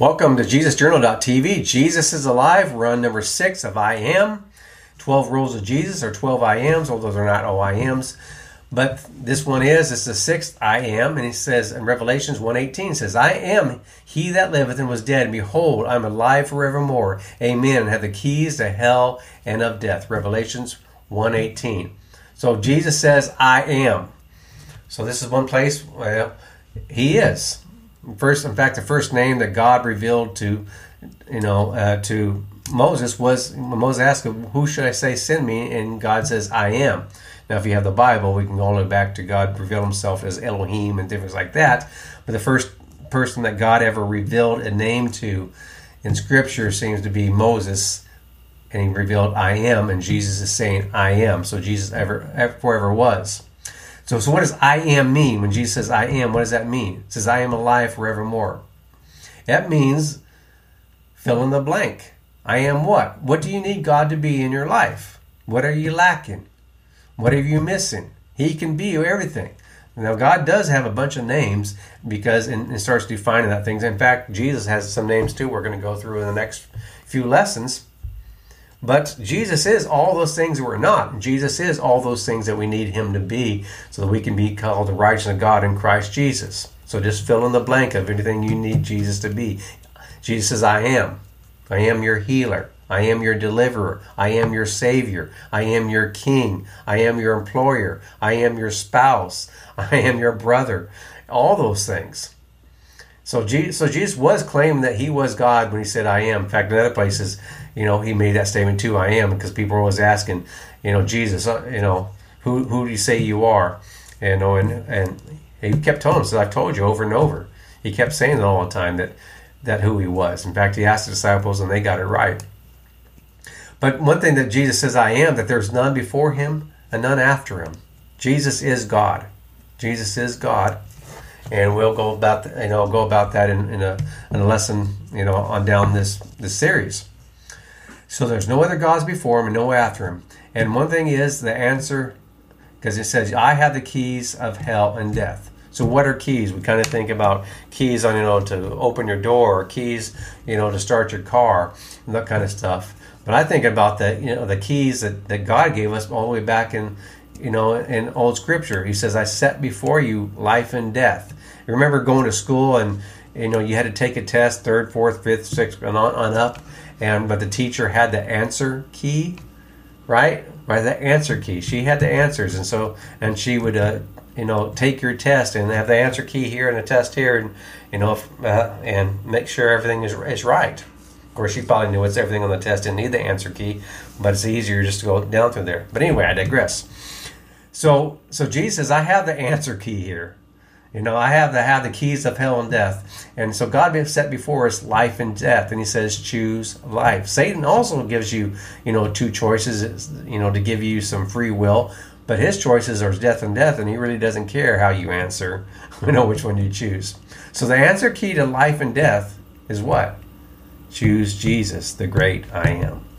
Welcome to JesusJournal.tv. Jesus is alive, run number 6 of I Am. 12 rules of Jesus, or 12 I Ams, although they're not all I Ams. But this one is the 6th I Am, and he says in Revelations 1:18, says, I am he that liveth and was dead, and behold, I am alive forevermore. Amen. And have the keys to hell and of death. Revelations 1:18. So Jesus says, I am. So this is one place, well, he is. First, in fact, the first name that God revealed to Moses was when Moses asked him, "Who should I say send me?" And God says, "I am." Now, if you have the Bible, we can go all the way back to God reveal Himself as Elohim and things like that. But the first person that God ever revealed a name to in Scripture seems to be Moses, and He revealed, "I am," and Jesus is saying, "I am." So Jesus forever was. So what does I am mean? When Jesus says I am, what does that mean? It says I am alive forevermore. That means fill in the blank. I am what? What do you need God to be in your life? What are you lacking? What are you missing? He can be everything. Now God does have a bunch of names because it starts defining that things. In fact, Jesus has some names too we're going to go through in the next few lessons. But Jesus is all those things that we're not. Jesus is all those things that we need Him to be so that we can be called the righteousness of God in Christ Jesus. So just fill in the blank of anything you need Jesus to be. Jesus says, I am. I am your healer. I am your deliverer. I am your savior. I am your king. I am your employer. I am your spouse. I am your brother. All those things. So Jesus was claiming that He was God when He said, I am. In fact, in other places, He made that statement too, I am, because people were always asking, Jesus, who do you say you are? And He kept telling them, so I've told you over and over. He kept saying it all the time that who He was. In fact, He asked the disciples and they got it right. But one thing that Jesus says, I am, that there's none before Him and none after Him. Jesus is God. Jesus is God. And we'll go about that in a lesson, on down this series. So there's no other gods before Him and no after Him. And one thing is the answer, because it says, I have the keys of hell and death. So what are keys? We kind of think about keys on, to open your door, or keys, to start your car, and that kind of stuff. But I think about the keys that God gave us all the way back in old Scripture. He says, I set before you life and death. You remember going to school and, you had to take a test, 3rd, 4th, 5th, 6th, and on up. But the teacher had the answer key, right? Right, the answer key. She had the answers. And she would, take your test and have the answer key here and the test here and make sure everything is right. Of course, she probably knew it's everything on the test, didn't need the answer key, but it's easier just to go down through there. But anyway, I digress. So Jesus says, I have the answer key here. I have the keys of hell and death. And so God set before us life and death, and He says, choose life. Satan also gives you, 2 choices, to give you some free will, but his choices are death and death, and he really doesn't care how you answer, which one you choose. So the answer key to life and death is what? Choose Jesus, the great I Am.